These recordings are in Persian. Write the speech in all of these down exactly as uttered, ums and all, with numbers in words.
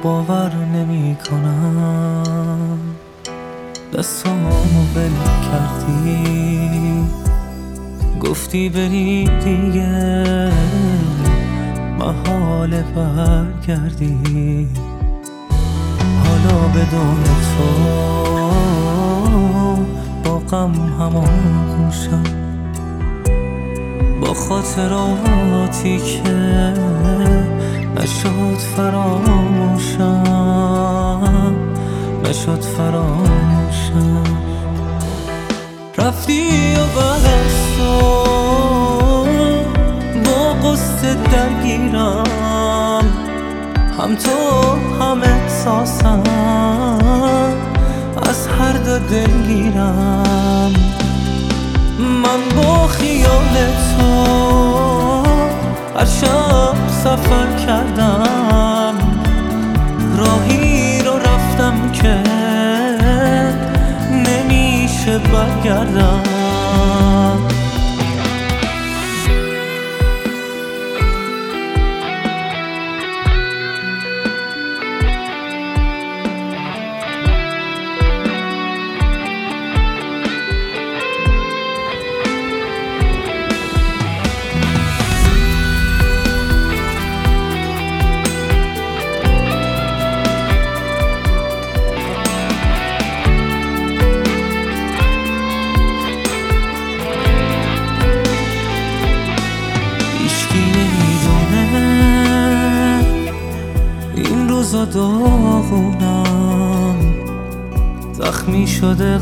باور نمی کنم دستامو بل کردی، گفتی بری دیگه محال برگردی. حالا بدون تو با غم هماغوشم، با خاطراتی که نشد فراموشم، نشد فراموشم. رفتی و بعد از تو با قصه درگیرم، هم تو هم احساسم از هر دو دلگیرم. من با خیال تو هر شب سفر کردم، راهی رو رفتم که نمیشه برگردم. این روزا داغونم، زخمی شده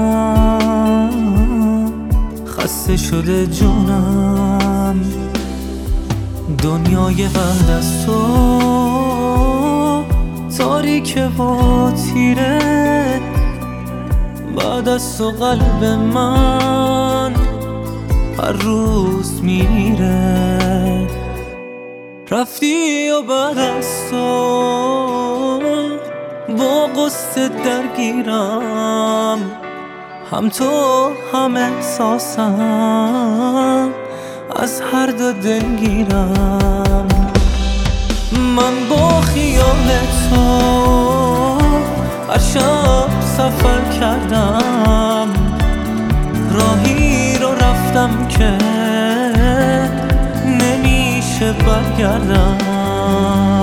قلبم، خسته شده جونم. دنیای بعد از تو تاریک و تیره، بعد از تو قلب من هر روز میره. رفتی و بعد از تو با قصه درگیرم، هم تو هم احساسم از هر دو دلگیرم. من با خیال تو هر شب سفر کردم، راهی رو رفتم که نمیشه برگردم.